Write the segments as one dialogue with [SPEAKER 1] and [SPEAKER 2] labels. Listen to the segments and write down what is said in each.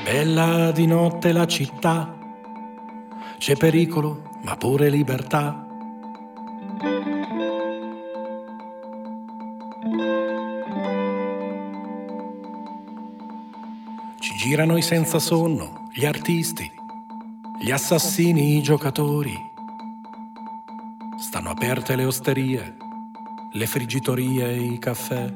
[SPEAKER 1] Bella di notte la città, c'è pericolo ma pure libertà. Ci girano i senza sonno, gli artisti, gli assassini, i giocatori. Stanno aperte le osterie, le friggitorie e i caffè.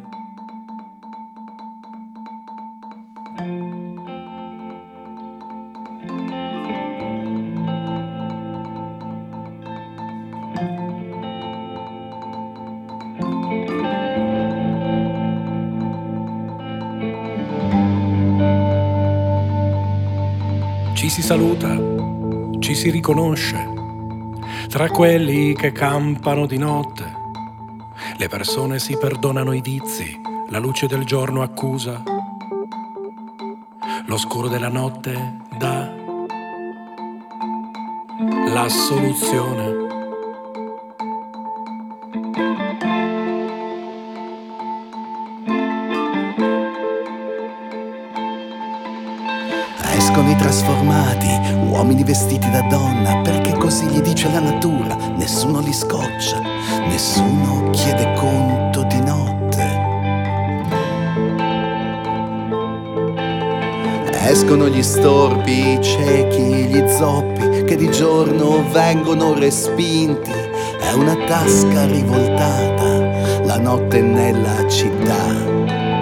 [SPEAKER 1] Ci si saluta, ci si riconosce, tra quelli che campano di notte. Le persone si perdonano i vizi, la luce del giorno accusa, l'oscuro della notte dà la soluzione.
[SPEAKER 2] Escono i trasformati, uomini vestiti da donna, perché così gli dice la natura. Nessuno li scoccia, nessuno chiede conto di notte. Escono gli storpi, i ciechi, gli zoppi, che di giorno vengono respinti. È una tasca rivoltata, la notte nella città.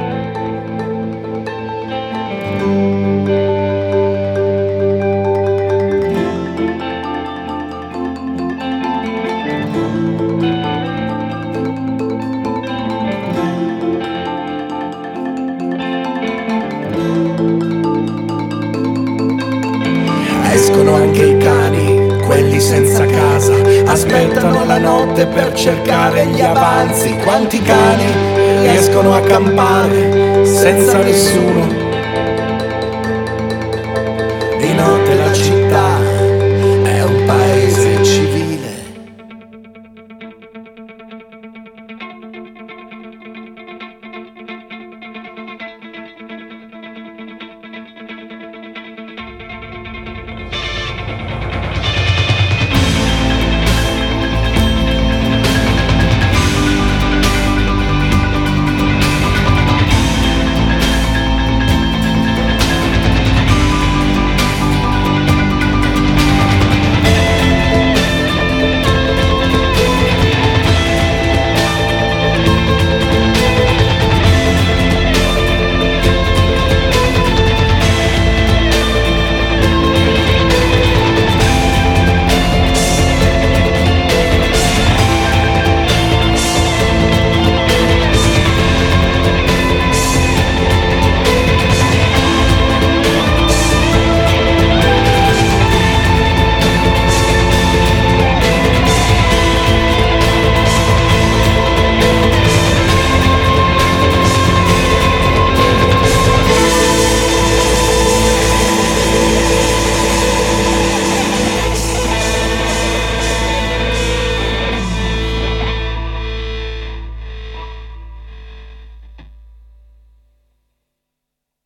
[SPEAKER 1] Escono anche i cani, quelli senza casa, aspettano la notte per cercare gli avanzi. Quanti cani riescono a campare senza nessuno